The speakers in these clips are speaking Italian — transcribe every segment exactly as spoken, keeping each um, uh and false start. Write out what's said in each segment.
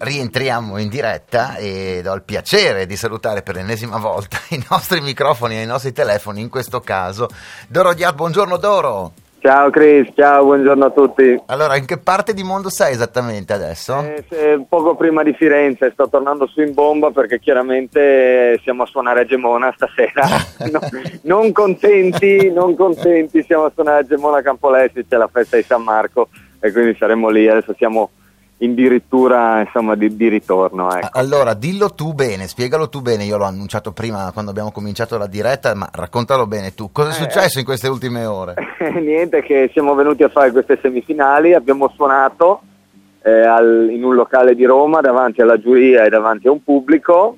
rientriamo in diretta e do il piacere di salutare per l'ennesima volta i nostri microfoni e i nostri telefoni, in questo caso Doro Diat. Buongiorno Doro. Ciao Chris, ciao, buongiorno a tutti. Allora, in che parte di mondo sei esattamente adesso? Eh, se, poco prima di Firenze, sto tornando su in bomba perché chiaramente siamo a suonare a Gemona stasera. no, non contenti, non contenti, siamo a suonare a Gemona a Campolessi, c'è la festa di San Marco e quindi saremo lì, adesso siamo addirittura insomma di, di ritorno, ecco. Allora dillo tu bene, spiegalo tu bene. Io l'ho annunciato prima quando abbiamo cominciato la diretta, ma raccontalo bene tu. Cosa è eh, successo in queste ultime ore? Niente, che siamo venuti a fare queste semifinali, abbiamo suonato eh, al, in un locale di Roma davanti alla giuria e davanti a un pubblico,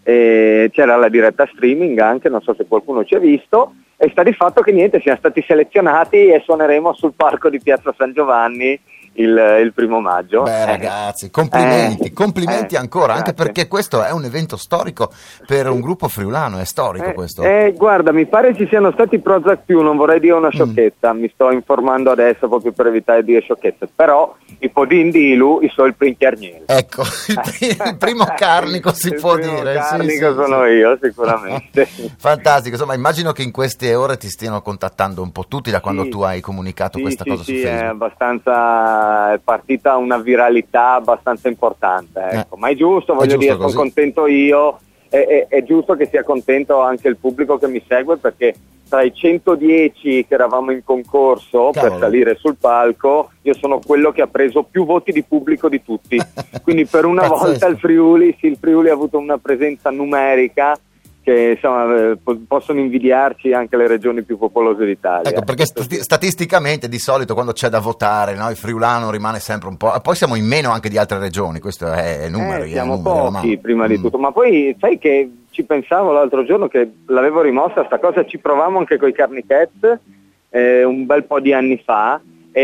e c'era la diretta streaming anche, non so se qualcuno ci ha visto, e sta di fatto che niente, siamo stati selezionati e suoneremo sul palco di Piazza San Giovanni Il, il primo maggio. Beh, eh. ragazzi, complimenti, eh. complimenti eh. ancora, Grazie. Anche perché questo è un evento storico per un gruppo friulano, è storico eh, questo. Eh, guarda, mi pare ci siano stati Prozac più, non vorrei dire una sciocchezza, mm. mi sto informando adesso proprio per evitare di dire sciocchezze, però i Podin di Ilu, i so il Princhiarniel. Ecco, il, il primo carnico si il può primo dire. Il carnico sì, sì, sono sì. io, sicuramente. Fantastico, insomma, immagino che in queste ore ti stiano contattando un po' tutti da quando sì, tu hai comunicato sì, questa sì, cosa sì, su Facebook. È abbastanza, è partita una viralità abbastanza importante, ecco. Eh, ma è giusto, voglio è giusto dire, così. sono contento io, è, è, è giusto che sia contento anche il pubblico che mi segue, perché tra i centodieci che eravamo in concorso Cavolo. per salire sul palco, io sono quello che ha preso più voti di pubblico di tutti, quindi per una volta il Friuli, sì, il Friuli ha avuto una presenza numerica che insomma possono invidiarci anche le regioni più popolose d'Italia. Ecco, perché stati- statisticamente di solito quando c'è da votare, no, il friulano rimane sempre un po', poi siamo in meno anche di altre regioni, questo è numeri, eh, siamo è numeri, pochi ma... prima mm. di tutto, ma poi sai che ci pensavo l'altro giorno, che l'avevo rimossa sta cosa, ci provavamo anche coi Carnichets eh, un bel po' di anni fa,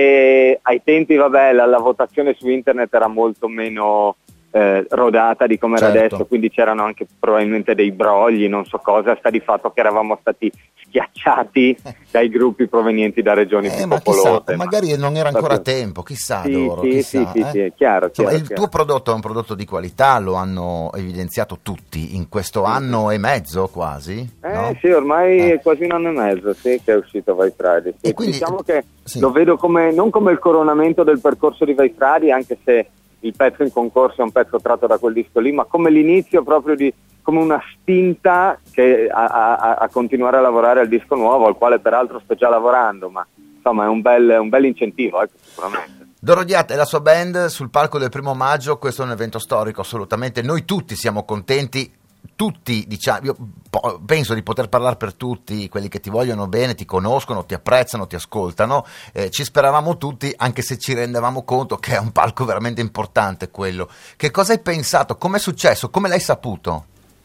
e ai tempi vabbè la, la votazione su internet era molto meno Eh, rodata di come era certo. adesso, quindi c'erano anche probabilmente dei brogli, non so cosa, sta di fatto che eravamo stati schiacciati dai gruppi provenienti da regioni eh, più ma popolose. chissà, ma magari non era ancora proprio... tempo, chissà sì, Doro, sì, chissà, sì, eh? sì, sì, chiaro, Insomma, chiaro, il chiaro. tuo prodotto è un prodotto di qualità, lo hanno evidenziato tutti in questo sì. anno e mezzo quasi, Eh no? sì, ormai eh. è quasi un anno e mezzo sì, che è uscito Vai Friday. Sì, E quindi, diciamo che sì. lo vedo come non come il coronamento del percorso di Vai Friday, anche se il pezzo in concorso è un pezzo tratto da quel disco lì, ma come l'inizio proprio di, come una spinta che a, a, a continuare a lavorare al disco nuovo, al quale peraltro sto già lavorando, ma insomma è un bel, un bel incentivo, ecco, sicuramente. Doro Diat e la sua band sul palco del primo maggio, questo è un evento storico assolutamente, noi tutti siamo contenti, tutti, diciamo, io po- penso di poter parlare per tutti, quelli che ti vogliono bene, ti conoscono, ti apprezzano, ti ascoltano, eh, ci speravamo tutti, anche se ci rendevamo conto che è un palco veramente importante quello. Che cosa hai pensato? Come è successo? Come l'hai saputo?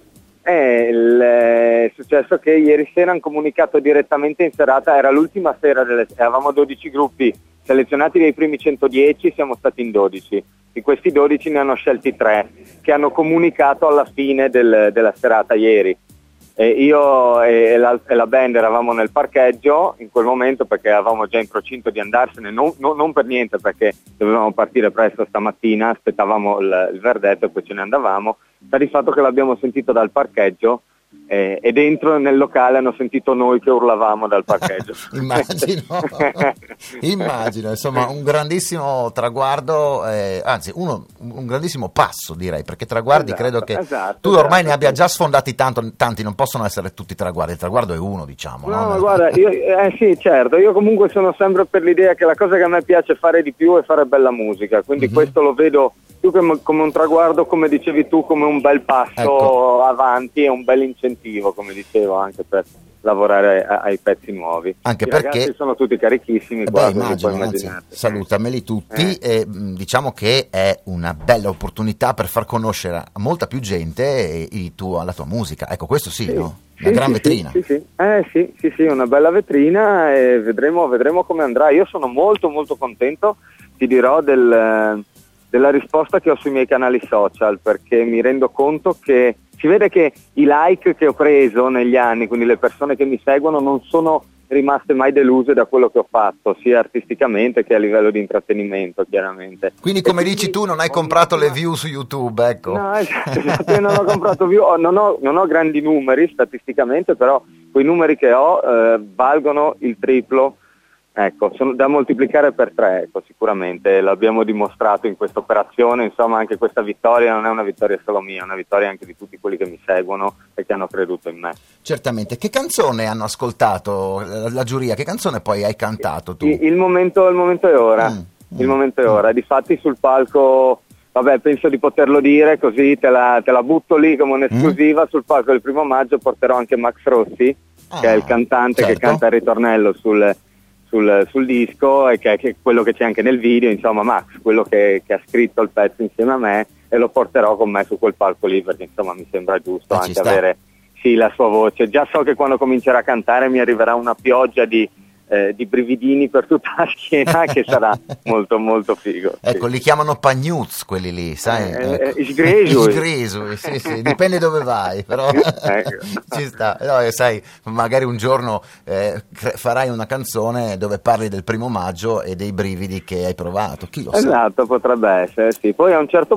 Eh, il, è successo che ieri sera hanno comunicato direttamente in serata, era l'ultima sera, delle, eravamo dodici gruppi selezionati dai primi centodieci, siamo stati in dodici. Di questi dodici ne hanno scelti tre che hanno comunicato alla fine del, della serata ieri. E io e la, e la band eravamo nel parcheggio in quel momento perché eravamo già in procinto di andarsene, non, non, non per niente perché dovevamo partire presto stamattina, aspettavamo il, il verdetto e poi ce ne andavamo. Sta di fatto che l'abbiamo sentito dal parcheggio eh, e dentro nel locale hanno sentito noi che urlavamo dal parcheggio. immagino immagino insomma un grandissimo traguardo, eh, anzi uno, un grandissimo passo direi, perché traguardi esatto, credo che esatto, tu ormai esatto, ne abbia sì. già sfondati tanto, tanti, non possono essere tutti traguardi, il traguardo è uno, diciamo, no, no? ma guarda, io, eh sì certo, io comunque sono sempre per l'idea che la cosa che a me piace fare di più è fare bella musica, quindi mm-hmm. questo lo vedo più come, come un traguardo, come dicevi tu, come un bel passo ecco. avanti e un bel incentivo, come dicevo, anche per lavorare a, ai pezzi nuovi. Anche I perché ragazzi sono tutti carichissimi, eh qua, beh, immagino, anzi, salutameli tutti eh. e mh, diciamo che è una bella opportunità per far conoscere a molta più gente il tuo, la tua musica, ecco, questo sì, sì. no? Una sì, gran sì, vetrina. Sì, sì. Eh, sì, sì, sì, una bella vetrina e vedremo, vedremo come andrà. Io sono molto molto contento, ti dirò, del, della risposta che ho sui miei canali social, perché mi rendo conto che si vede che i like che ho preso negli anni, quindi le persone che mi seguono, non sono rimaste mai deluse da quello che ho fatto, sia artisticamente che a livello di intrattenimento, chiaramente. Quindi, come e dici quindi, tu, non hai comprato le view su YouTube, ecco. No, esatto, esatto, io non ho comprato view, non ho, non ho grandi numeri statisticamente, però quei numeri che ho eh, valgono il triplo. Ecco, sono da moltiplicare per tre, ecco, sicuramente l'abbiamo dimostrato in questa operazione, insomma anche questa vittoria non è una vittoria solo mia, è una vittoria anche di tutti quelli che mi seguono e che hanno creduto in me. Certamente. Che canzone hanno ascoltato la, la giuria? Che canzone poi hai cantato tu? Il, il, momento, il momento è ora, mm, il mm, momento è ora, mm. Difatti sul palco, vabbè, penso di poterlo dire, così te la, te la butto lì come un'esclusiva, mm. sul palco del primo maggio porterò anche Max Rossi, ah, che è il cantante, certo, che canta il ritornello sul... Sul, sul disco, e che, che è quello che c'è anche nel video, insomma Max, quello che, che ha scritto il pezzo insieme a me, e lo porterò con me su quel palco lì, perché insomma mi sembra giusto eh, anche avere sì la sua voce. Già so che quando comincerà a cantare mi arriverà una pioggia di, eh, di brividini per tutta la schiena che sarà molto molto figo. Ecco, sì. Li chiamano pagnuz quelli lì, sai? Eh, ecco. eh, sgresu. Sgresu, sì, sì, dipende dove vai, però ecco. Ci sta. No, sai, magari un giorno eh, farai una canzone dove parli del primo maggio e dei brividi che hai provato, chi lo sa. Esatto, potrebbe essere, sì. Poi a un certo